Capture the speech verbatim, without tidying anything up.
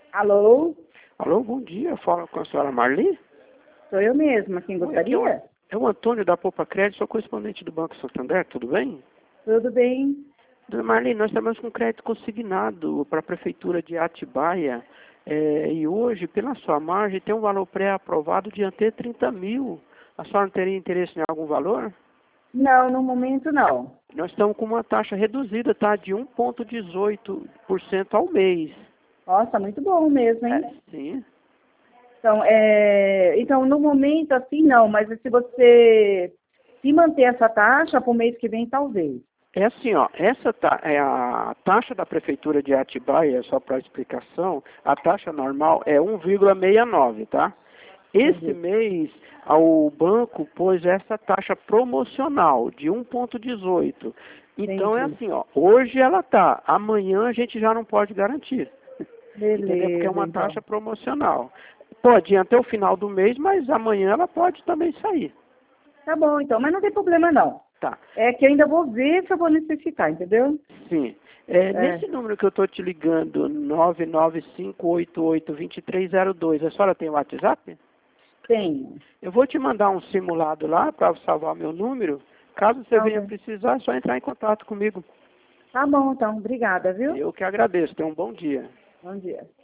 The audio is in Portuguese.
Alô? Alô, bom dia. Fala com a senhora Marli? Sou eu mesma, quem Oi, aqui é o, gostaria? é o Antônio da Poupa Crédito, sou correspondente do Banco Santander, tudo bem? Tudo bem? Dona Marli, nós trabalhamos com crédito consignado para a Prefeitura de Atibaia é, e hoje, pela sua margem, tem um valor pré-aprovado de até trinta mil. A senhora não teria interesse em algum valor? Não, no momento não. Nós estamos com uma taxa reduzida, tá? De um vírgula dezoito por cento ao mês. Nossa, muito bom mesmo, hein? É, sim. Então, é... então, no momento, assim, não, mas se você se manter essa taxa para o mês que vem, talvez. É assim, ó, essa ta é a taxa da Prefeitura de Atibaia, só para explicação, a taxa normal é um vírgula sessenta e nove, tá? Esse Entendi. mês, o banco pôs essa taxa promocional de um vírgula dezoito. Então é Entendi. assim, ó, hoje ela tá, amanhã a gente já não pode garantir. Entendeu? Porque é Beleza, uma então. taxa promocional. Pode ir até o final do mês, mas amanhã ela pode também sair. Tá bom, então, mas não tem problema, não. Tá. É que eu ainda vou ver se eu vou necessitar, entendeu? Sim. É, É, nesse número que eu estou te ligando, nove nove cinco oito oito dois três zero dois, a senhora tem WhatsApp? tenho. Eu vou te mandar um simulado lá para salvar meu número. Caso você Tá, venha ok. precisar, é só entrar em contato comigo. Tá bom, então. Obrigada, viu? Eu que agradeço. Tenha um bom dia. Bom dia.